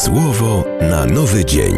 Słowo na nowy dzień.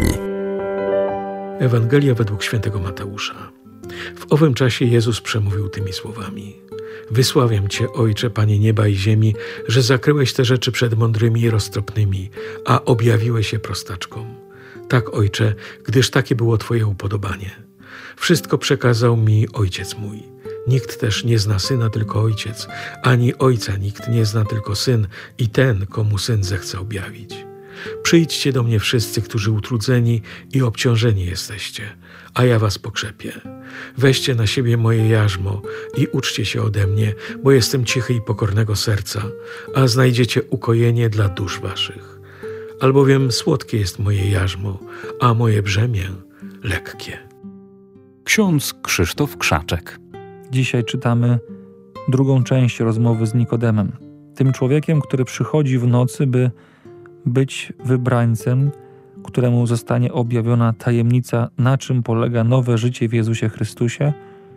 Ewangelia według świętego Mateusza. W owym czasie Jezus przemówił tymi słowami: Wysławiam Cię, Ojcze, Panie nieba i ziemi, że zakryłeś te rzeczy przed mądrymi i roztropnymi, a objawiłeś je prostaczkom. Tak, Ojcze, gdyż takie było Twoje upodobanie. Wszystko przekazał mi Ojciec mój. Nikt też nie zna Syna, tylko Ojciec, ani Ojca nikt nie zna, tylko Syn i ten, komu Syn zechce objawić. Przyjdźcie do mnie wszyscy, którzy utrudzeni i obciążeni jesteście, a ja was pokrzepię. Weźcie na siebie moje jarzmo i uczcie się ode mnie, bo jestem cichy i pokornego serca, a znajdziecie ukojenie dla dusz waszych. Albowiem słodkie jest moje jarzmo, a moje brzemię lekkie. Ksiądz Krzysztof Krzaczek. Dzisiaj czytamy drugą część rozmowy z Nikodemem, tym człowiekiem, który przychodzi w nocy, by być wybrańcem, któremu zostanie objawiona tajemnica, na czym polega nowe życie w Jezusie Chrystusie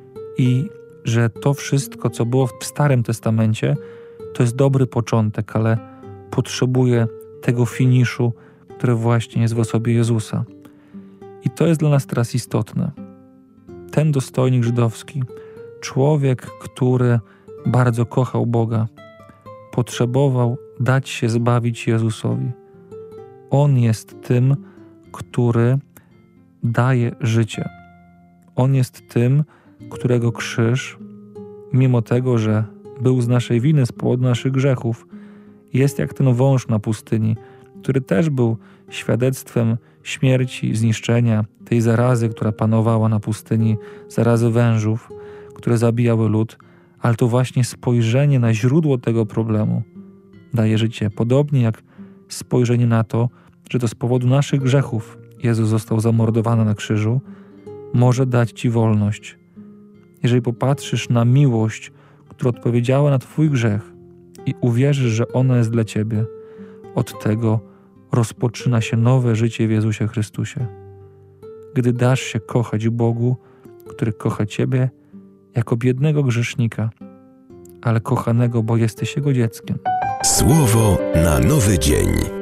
i że to wszystko, co było w Starym Testamencie, to jest dobry początek, ale potrzebuje tego finiszu, który właśnie jest w osobie Jezusa. I to jest dla nas teraz istotne. Ten dostojnik żydowski, człowiek, który bardzo kochał Boga, potrzebował dać się zbawić Jezusowi. On jest tym, który daje życie. On jest tym, którego krzyż, mimo tego, że był z naszej winy, z powodu naszych grzechów, jest jak ten wąż na pustyni, który też był świadectwem śmierci, zniszczenia, tej zarazy, która panowała na pustyni, zarazy wężów, które zabijały lud, ale to właśnie spojrzenie na źródło tego problemu daje życie. Podobnie jak spojrzenie na to, że to z powodu naszych grzechów Jezus został zamordowany na krzyżu, może dać Ci wolność. Jeżeli popatrzysz na miłość, która odpowiedziała na Twój grzech i uwierzysz, że ona jest dla Ciebie, od tego rozpoczyna się nowe życie w Jezusie Chrystusie. Gdy dasz się kochać Bogu, który kocha Ciebie jako biednego grzesznika, ale kochanego, bo jesteś Jego dzieckiem. Słowo na nowy dzień.